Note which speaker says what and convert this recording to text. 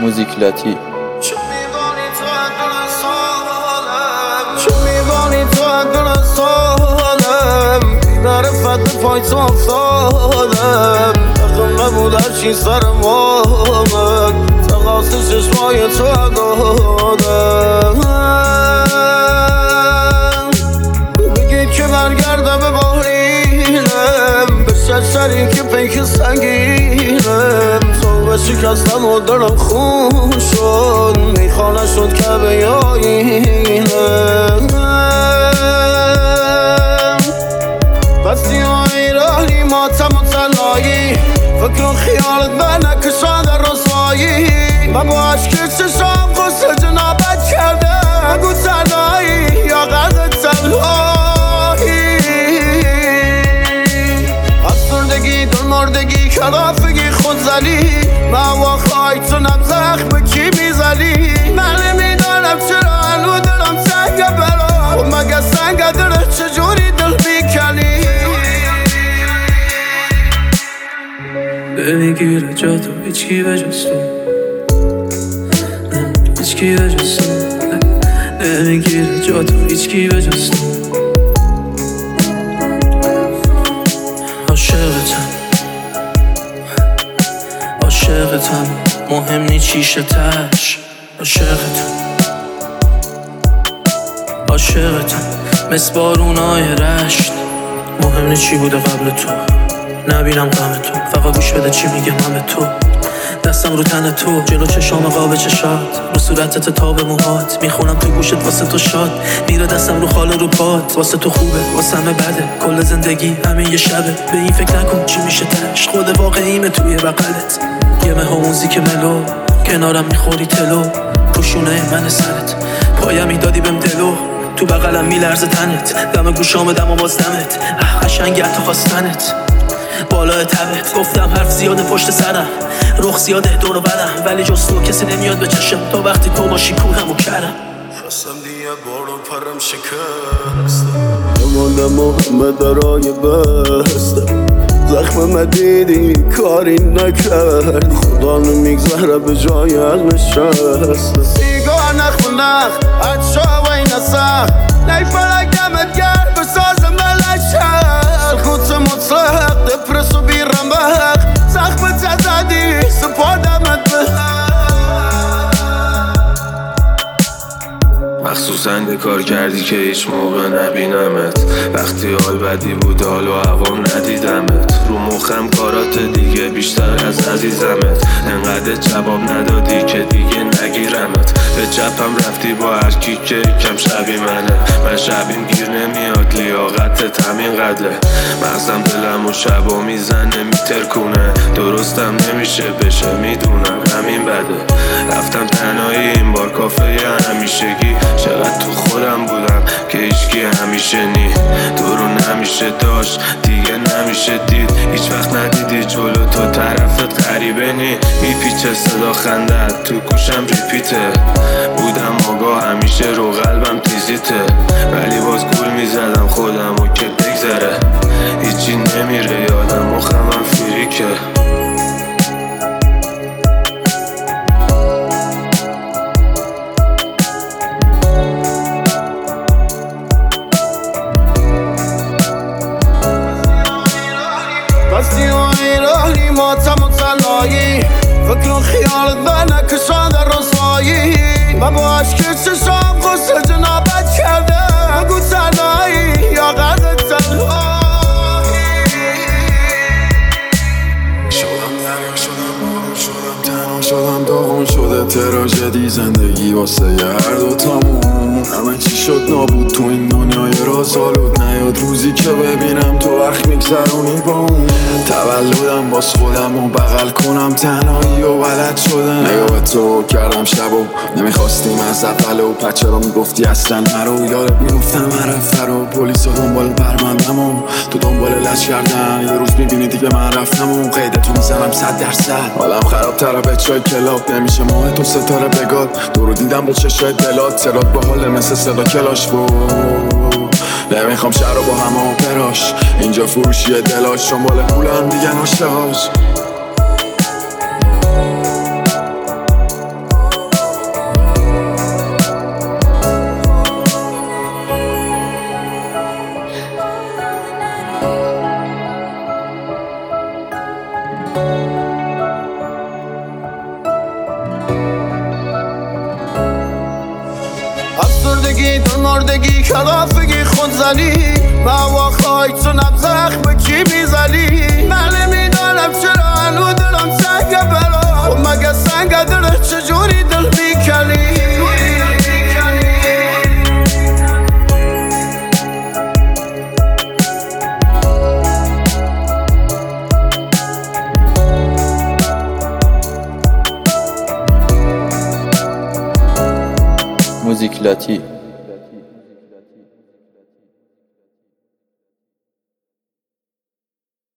Speaker 1: موزیک لاتی.
Speaker 2: چه میبانی تو اگل سالم معرفت پای تو افتادم تقم نبود هرچی سرم آمد تقاس چشمای تو دادم بگید که برگردم به باریلم به ششری که پیک سنگینم تو شکستم و دلم خون شد میخوانه شد که به یایینم بستی و ایرانی ماتم و تنهایی فکر و خیالت به نکشان در رسوایی من با عشق چشام غصه جنابت کرده بگو تنهایی یا غرق تنهایی افسردگی دل مردگی کلافگی خودزنی من واقعی تو نبزخ به کی میزنی من نمیدانم چرا هنو دلم سنگ برا و مگه سنگ داره چجوری دل میکنی
Speaker 3: نمیگیره جا تو هیچکی به جز تو هیچکی به جز تو نمیگیره جا تو هیچکی به جز تو عاشقتم مهم نی چیشه تش عاشقتم مثل بارونای رشت مهم نی چی بوده قبل تو نبینم غم تو فقط گوش بده چی میگم من به تو دستم رو تن تو جلو چشام قاب چشات رو صورتت تا به موهات میخونم تو گوشت واسه تو شاد میره دستم رو خال رو پات واسه تو خوبه واسه همه بده کل زندگی همین یه شبه به این فکر نکن چی میشه تش خود واقعیمه توی بغلت یه مه موزیک ملو کنارم میخوری تلو پوشونه من سرت پایم میدادی بهم دلو تو بغلم میلرزه تنت دم گوشام دم و باز دمت قشنگه تو خواستنت بالای تبت گفتم حرف زیاده پشت سرم رخ زیاده دور و برم ولی جز تو کسی نمیاد به چشم تا وقتی تو باشی کورم و کرم
Speaker 2: خواستم دیگه بارو پرم شکستم نماندم و همه درای بستم زخم مدیدی کاری نکرد خدا نمیگذره به جای حق نشستم سیگار نخ و نخ عطشا و این نسخ نیفلکمت گرد به ساز ملک شد خودت مطلق دپرس و بیرمق زخم تزدی سپردمت به
Speaker 4: مخصوصا یه کار کردی که هیچ موقع نبینمت وقتی حال بدی بود حال و هوام ندیدمت رو مخم کارات دیگه بیشتر از عزیزمت انقدر جواب ندادی که دیگه نگیرمت به چپم رفتی با هر کی که کم شبی منه من شبیم گیر نمیاد لیاقتت همین قدره مغزم دلم و شبا میزنه میترکونه درستم نمیشه بشه میدونم همین بده رفتم تنهایی این بار کافه همیشگی چقدر تو خودم بودم که هیچکی همیشه نی تو رو نمیشه داشت دیگه نمیشه دید هیچ وقت ندیدی جلو تو طرفت غریبه نی میپیچه صدا خندت تو گوشم ریپیته بودم آگاه همیشه رو قلبم تیزیته ولی باز گول میزدم خودم و که بگذره هیچی نمیره یادم مخمم فریکه
Speaker 2: بستی و ایرانی ماتم و تنهایی فکر و خیالت به نکشان در رسوایی من با عشق چشام غصه جنابت کرده بگو تنهایی یا غرق تنهایی
Speaker 5: شدم داغون شده تراژدی زندگی واسه هر دوتامون همه چی شد نابود تو این دنیای رازآلود نیاد روزی که ببینم تو وقت میگذرونی با اون تولدم باز خودم و بغل کنم تنهایی و بلد شدم نگاه تو کردم شب و نمیخواستیم از اول و بچه رو میگفتی اصلا مرو یادت میگفتم عرفه رو پلیس دنبال برمندم و تو دنبال لج کردن یه روز میبینی دیگه من رفتم و قیدتو میزنم 100% حالم خراب تره به چای کلاب نمیشه ماه تو ستاره بگاد دورو دیدم با چشای دلات سرات با حال مثل صدا کلاش بود نمیخوام شهر رو با همه پراش اینجا فروشیه دلاش دنبال پولم دیگه ناشتهاش
Speaker 2: ترافگی خود زنی با خواهی تو زخم کی میزنی من نمیدانم چرا هنو دلم سنگ بلا خب مگه سنگ دلت چجوری دل میکنی
Speaker 1: موزیک لاتی